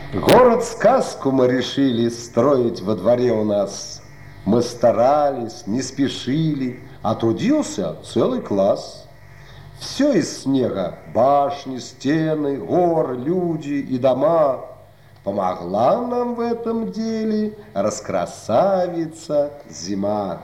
Город-сказку мы решили строить во дворе у нас. Мы старались, не спешили, а трудился целый класс. Все из снега, башни, стены, горы, люди и дома. Помогла нам в этом деле раскрасавица зима.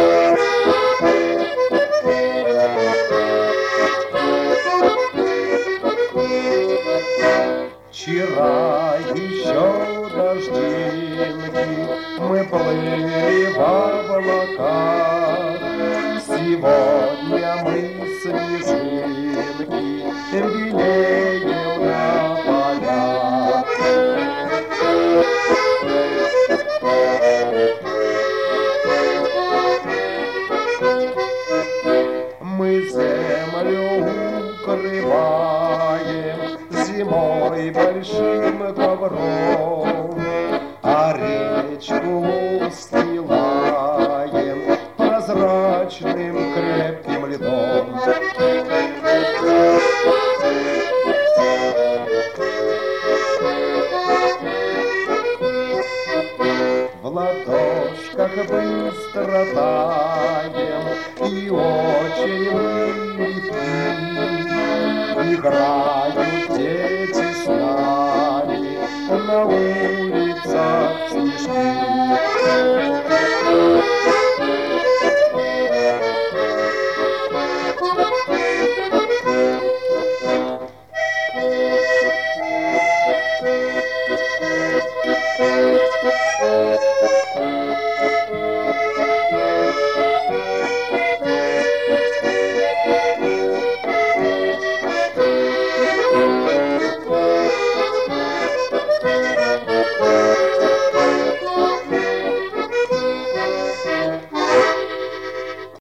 Вчера еще дождинки, мы плыли в облаках. Сегодня мы снежинки белеем на полях. Мы землю укрываем зимой большим ковром, а речку устилаем прозрачным крепким льдом. В ладошках быстро таем и очень мы легки. Играют дети с нами на улице.